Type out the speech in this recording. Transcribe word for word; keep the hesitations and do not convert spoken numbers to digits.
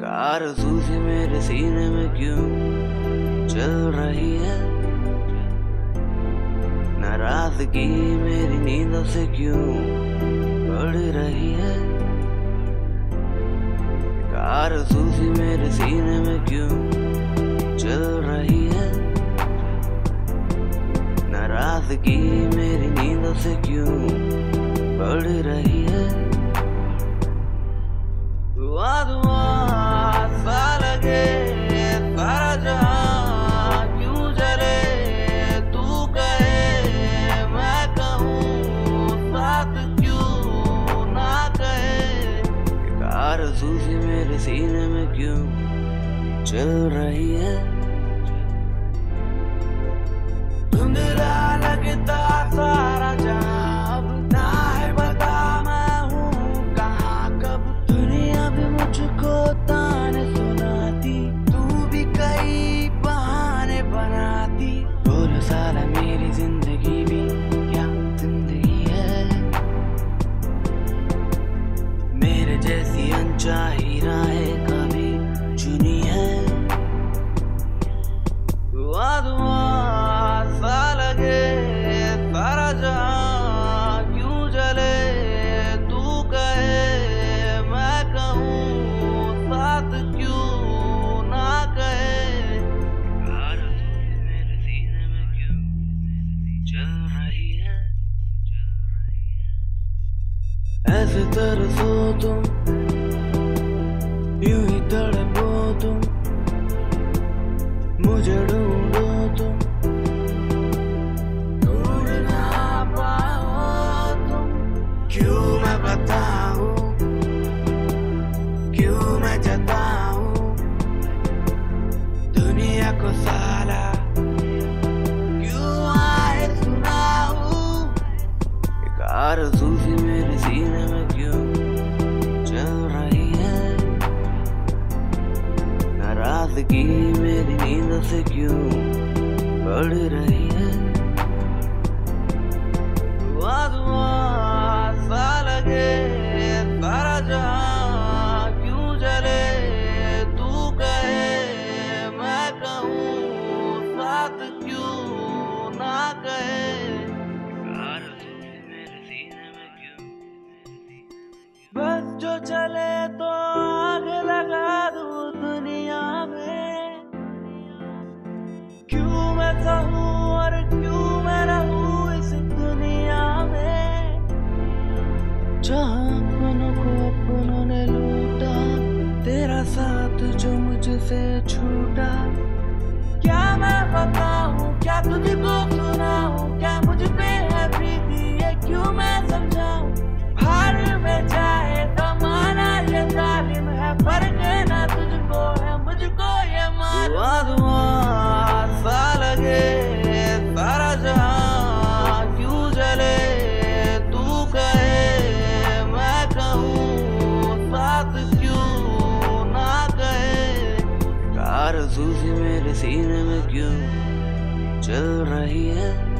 आरज़ू सी मेरे सीने में क्यों चल रही है, नाराज़गी मेरी नींदों से क्यों बढ़ रही है। आरज़ू सी मेरे सीने में क्यों चल रही है, नाराज़गी मेरी नींदों से क्यों बढ़ रही है। दुआ दुआ सा लगे सारा जहां क्यों जले, तू कहे मैं कहूँ साथ क्यों ना कहे। एक आरज़ू सी मेरे सीने में क्यों चल रही है। धुंधला लगता सारा जहां, अब ना है बता मैं हूँ कहाँ कब। दुनिया भी मुझको ताने सुनाती, तू भी कई बहाने बनाती। बोल साला मेरी जिंदगी भी क्या जिंदगी है, मेरे जैसी अनचाही राहें कभी चुनी है। दुआ दुआ सा लगे सारा जहां क्यों जले, तू कहे मैं कहूँ साथ क्यों ना कहे। आरज़ू मेरे सीने में क्यों चल रही है, ऐसे तरसो तुम यूं ही तड़पो तुम, मुझे ढूंढो तुम ढूंढ ना पाओ तुम। क्यों मैं बताऊं, क्यों मैं जताऊं दुनिया को साला, क्यों आए सुनाऊं। एक आरज़ू सी मेरे सीने में क्यों चल रही है, नाराज़गी मेरी नींदों से क्यों बढ़ रही है। दुआ दुआ सा लगे सारा जहां क्यों जले, तू कहे मैं कहूँ साथ क्यों ना कहे। आरज़ू मेरे सीने में क्यों बस जो चले तो आग लगा दूं दुनिया में। क्यों मैं सहूं और क्यों मैं रहूं इस दुनिया में, जहां अपनों को अपनों ने लूटा, तेरा साथ जो मुझसे छूटा। क्या मैं बताऊं, क्या तुझको सुनाऊं, क्या मुझ पे है प्रीति ये क्यों मैं समझाऊं। हार में चाहे तो माना ये जालिम है, फर्क ना तुझको है मुझको ये मालूम। दुआ दुआ सा लगे सारा जहां क्यों जले, तू कहे मैं कहूँ साथ क्यों ना कहे। आरज़ू सी मेरे सीने में क्यों चल रही है,